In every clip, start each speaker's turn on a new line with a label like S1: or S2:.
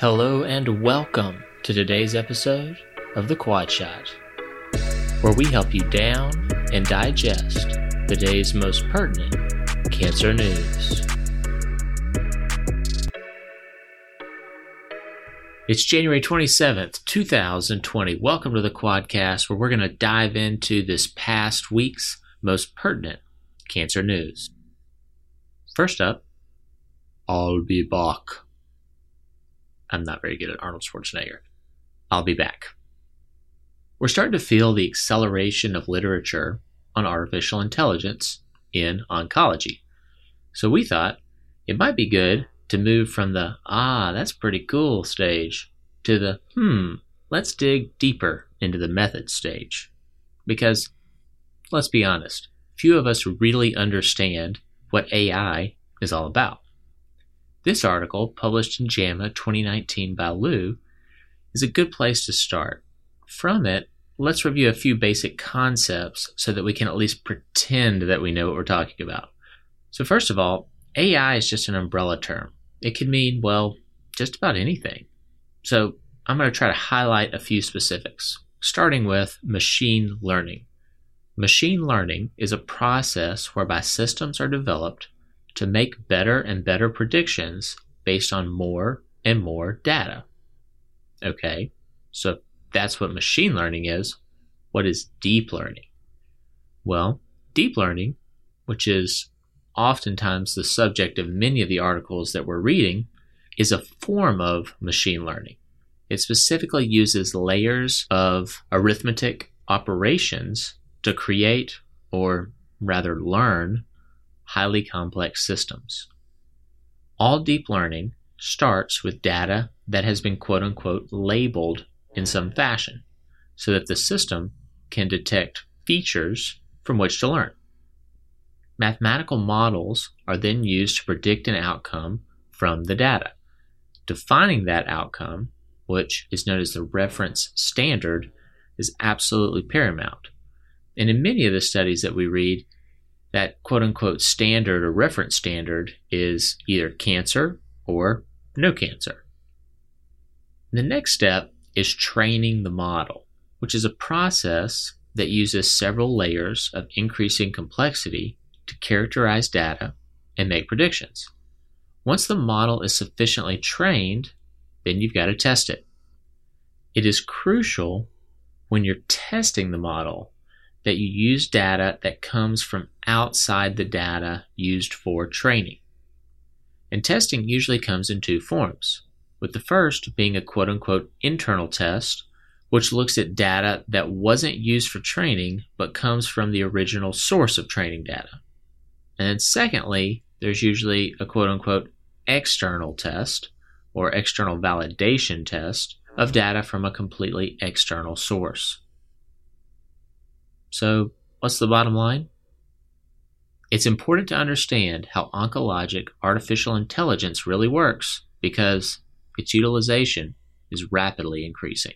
S1: Hello and welcome to today's episode of The Quad Shot, where we help you down and digest the day's most pertinent cancer news. It's January 27th, 2020. Welcome to the Quadcast, where we're going to dive into this past week's most pertinent cancer news. First up, I'll be back. I'm not very good at Arnold Schwarzenegger. I'll be back. We're starting to feel the acceleration of literature on artificial intelligence in oncology. So we thought it might be good to move from the, that's pretty cool stage to the, let's dig deeper into the method stage. Because, let's be honest, few of us really understand what AI is all about. This article, published in JAMA 2019 by Liu, is a good place to start. From it, let's review a few basic concepts so that we can at least pretend that we know what we're talking about. So first of all, AI is just an umbrella term. It can mean, just about anything. So I'm going to try to highlight a few specifics, starting with machine learning. Machine learning is a process whereby systems are developed to make better and better predictions based on more and more data. Okay, so that's what machine learning is. What is deep learning? Well, deep learning, which is oftentimes the subject of many of the articles that we're reading, is a form of machine learning. It specifically uses layers of arithmetic operations to create, or rather learn, highly complex systems. All deep learning starts with data that has been quote-unquote labeled in some fashion so that the system can detect features from which to learn. Mathematical models are then used to predict an outcome from the data. Defining that outcome, which is known as the reference standard, is absolutely paramount. And in many of the studies that we read, that quote-unquote standard or reference standard is either cancer or no cancer. The next step is training the model, which is a process that uses several layers of increasing complexity to characterize data and make predictions. Once the model is sufficiently trained, then you've got to test it. It is crucial when you're testing the model that you use data that comes from outside the data used for training. And testing usually comes in two forms, with the first being a quote-unquote internal test, which looks at data that wasn't used for training but comes from the original source of training data. And then secondly, there's usually a quote-unquote external test or external validation test of data from a completely external source. So, what's the bottom line? It's important to understand how oncologic artificial intelligence really works because its utilization is rapidly increasing.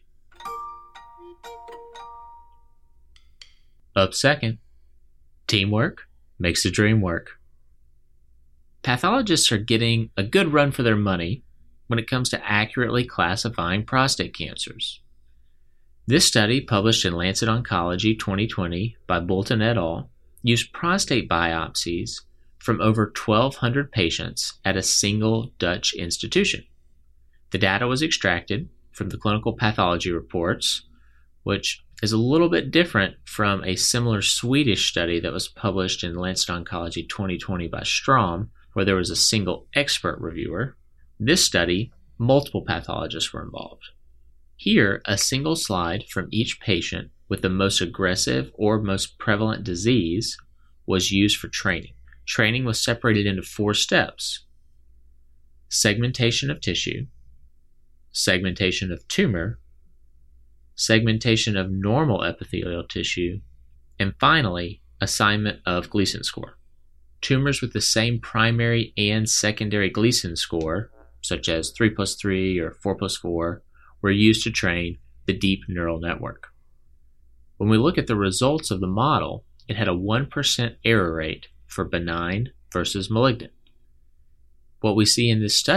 S1: Up second, teamwork makes the dream work. Pathologists are getting a good run for their money when it comes to accurately classifying prostate cancers. This study, published in Lancet Oncology 2020 by Bolton et al., used prostate biopsies from over 1,200 patients at a single Dutch institution. The data was extracted from the clinical pathology reports, which is a little bit different from a similar Swedish study that was published in Lancet Oncology 2020 by Strom, where there was a single expert reviewer. This study, multiple pathologists were involved. Here, a single slide from each patient with the most aggressive or most prevalent disease was used for training. Training was separated into 4 steps: segmentation of tissue, segmentation of tumor, segmentation of normal epithelial tissue, and finally, assignment of Gleason score. Tumors with the same primary and secondary Gleason score, such as 3+3 or 4+4, were used to train the deep neural network. When we look at the results of the model, it had a 1% error rate for benign versus malignant. What we see in this study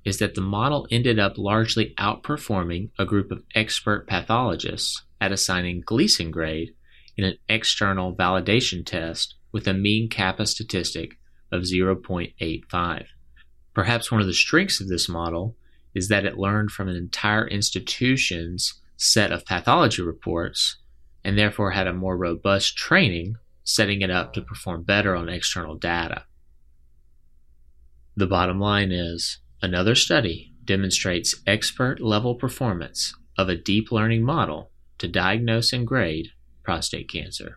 S1: is that the model ended up largely outperforming a group of expert pathologists at assigning Gleason grade in an external validation test with a mean kappa statistic of 0.85. Perhaps one of the strengths of this model is that it learned from an entire institution's set of pathology reports and therefore had a more robust training, setting it up to perform better on external data. The bottom line is, another study demonstrates expert-level performance of a deep learning model to diagnose and grade prostate cancer.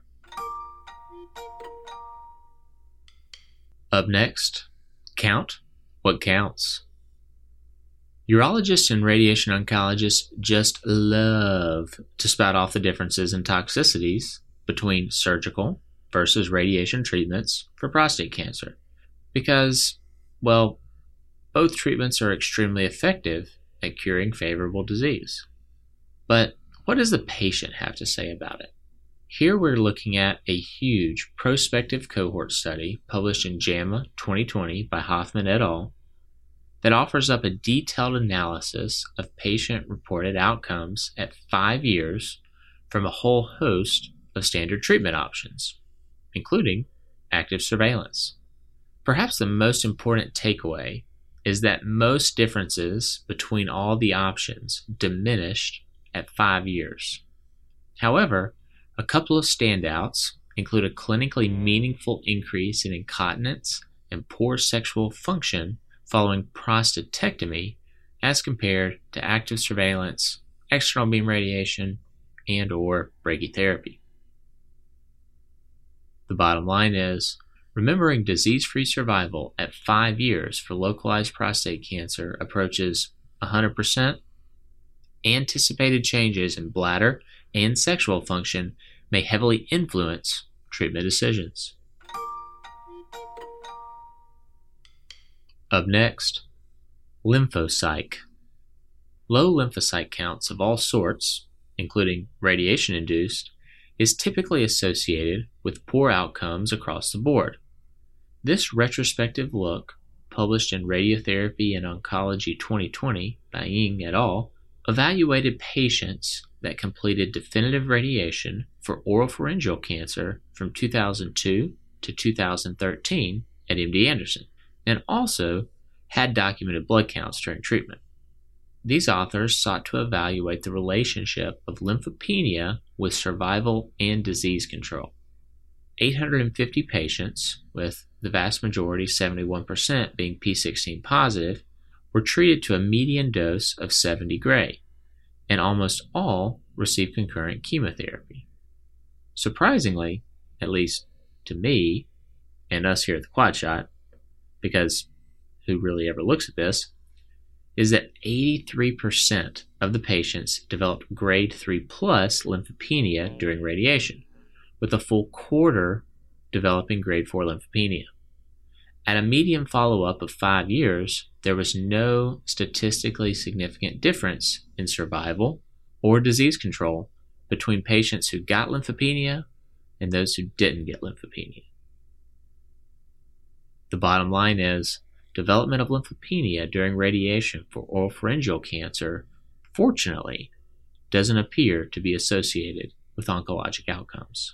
S1: Up next, count what counts. Urologists and radiation oncologists just love to spout off the differences in toxicities between surgical versus radiation treatments for prostate cancer because, well, both treatments are extremely effective at curing favorable disease. But what does the patient have to say about it? Here we're looking at a huge prospective cohort study published in JAMA 2020 by Hoffman et al. That offers up a detailed analysis of patient-reported outcomes at 5 years from a whole host of standard treatment options, including active surveillance. Perhaps the most important takeaway is that most differences between all the options diminished at 5 years. However, a couple of standouts include a clinically meaningful increase in incontinence and poor sexual function following prostatectomy as compared to active surveillance, external beam radiation, and/or brachytherapy. The bottom line is, remembering disease-free survival at 5 years for localized prostate cancer approaches 100%, anticipated changes in bladder and sexual function may heavily influence treatment decisions. Up next, lymphocyte. Low lymphocyte counts of all sorts, including radiation-induced, is typically associated with poor outcomes across the board. This retrospective look, published in Radiotherapy and Oncology 2020 by Ying et al., evaluated patients that completed definitive radiation for oropharyngeal cancer from 2002 to 2013 at MD Anderson, and also had documented blood counts during treatment. These authors sought to evaluate the relationship of lymphopenia with survival and disease control. 850 patients, with the vast majority, 71%, being P16 positive, were treated to a median dose of 70 gray, and almost all received concurrent chemotherapy. Surprisingly, at least to me and us here at the Quad Shot, because who really ever looks at this, is that 83% of the patients developed grade 3 plus lymphopenia during radiation, with a full quarter developing grade 4 lymphopenia. At a median follow-up of 5 years, there was no statistically significant difference in survival or disease control between patients who got lymphopenia and those who didn't get lymphopenia. The bottom line is, development of lymphopenia during radiation for oropharyngeal cancer, fortunately, doesn't appear to be associated with oncologic outcomes.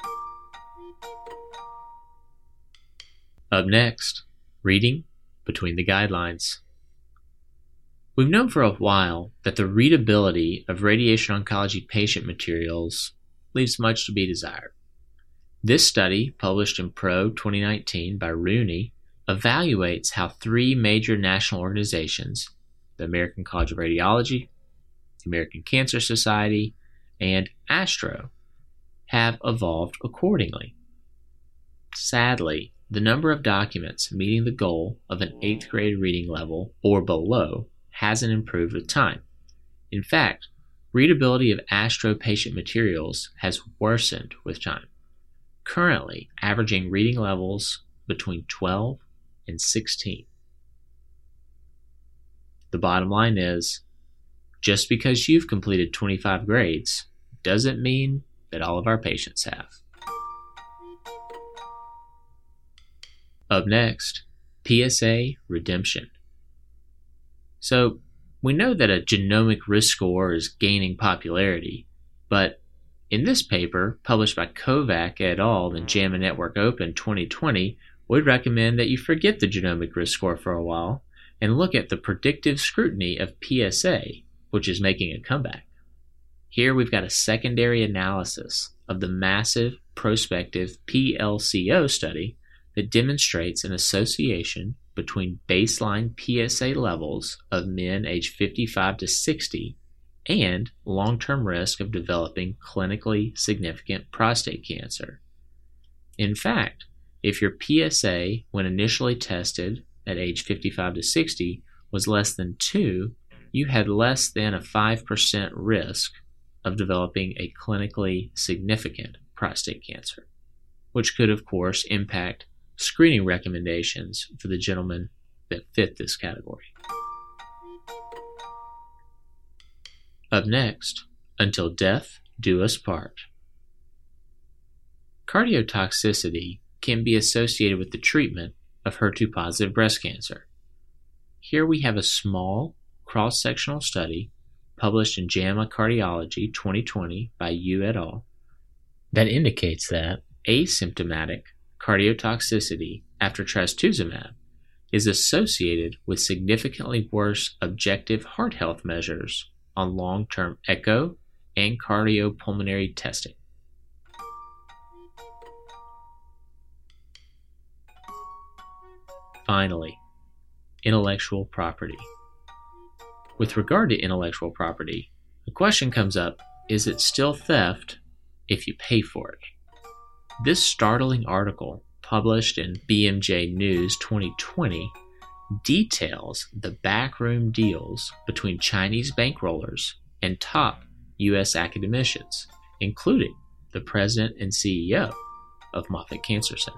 S1: Up next, reading between the guidelines. We've known for a while that the readability of radiation oncology patient materials leaves much to be desired. This study, published in Pro 2019 by Rooney, evaluates how 3 major national organizations, the American College of Radiology, the American Cancer Society, and ASTRO, have evolved accordingly. Sadly, the number of documents meeting the goal of an 8th grade reading level or below hasn't improved with time. In fact, readability of ASTRO patient materials has worsened with time, currently averaging reading levels between 12 and 16. The bottom line is, just because you've completed 25 grades doesn't mean that all of our patients have. Up next, PSA redemption. So we know that a genomic risk score is gaining popularity, but in this paper, published by Kovac et al. In JAMA Network Open 2020, we'd recommend that you forget the genomic risk score for a while and look at the predictive scrutiny of PSA, which is making a comeback. Here we've got a secondary analysis of the massive prospective PLCO study that demonstrates an association between baseline PSA levels of men aged 55 to 60 and long-term risk of developing clinically significant prostate cancer. In fact, if your PSA, when initially tested at age 55 to 60, was less than 2, you had less than a 5% risk of developing a clinically significant prostate cancer, which could, of course, impact screening recommendations for the gentlemen that fit this category. Up next, Until Death Do Us Part. Cardiotoxicity can be associated with the treatment of HER2-positive breast cancer. Here we have a small cross-sectional study published in JAMA Cardiology 2020 by Yu et al. That indicates that asymptomatic cardiotoxicity after trastuzumab is associated with significantly worse objective heart health measures on long-term echo and cardiopulmonary testing. Finally, intellectual property. With regard to intellectual property, the question comes up, is it still theft if you pay for it? This startling article, published in BMJ News 2020, details the backroom deals between Chinese bankrollers and top U.S. academicians, including the president and CEO of Moffitt Cancer Center.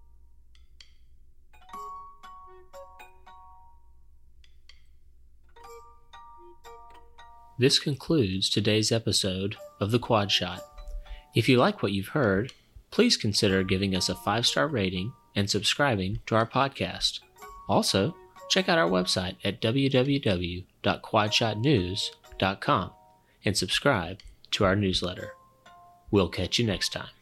S1: This concludes today's episode of The Quad Shot. If you like what you've heard, please consider giving us a 5-star rating and subscribing to our podcast. Also, check out our website at www.quadshotnews.com and subscribe to our newsletter. We'll catch you next time.